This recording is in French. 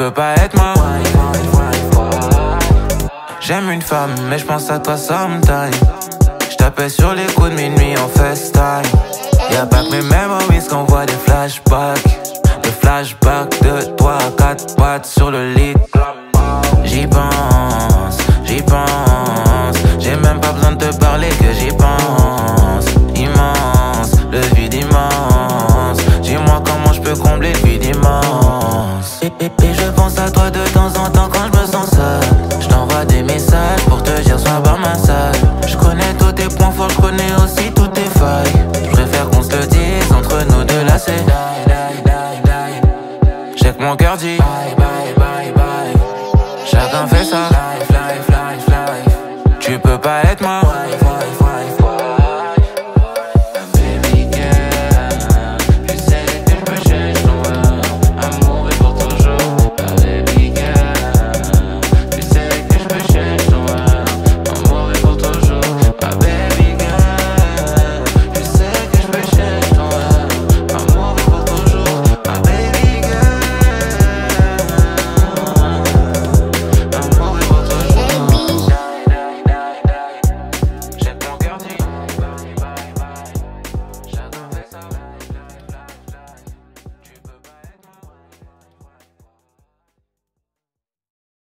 peux pas être ma wife. J'aime une femme, mais je pense à toi sometime. J't'appelle sur les coups de minuit en FaceTime. Y'a pas que mes memories qu'on voit des flashbacks. Des flashbacks de 3 à 4 pattes sur le lit. J'y pense, j'y pense. J'ai même pas besoin de te parler que j'y pense. Immense, le vide immense. Dis-moi comment je peux combler le vide immense. Et je pense à toi de temps en temps.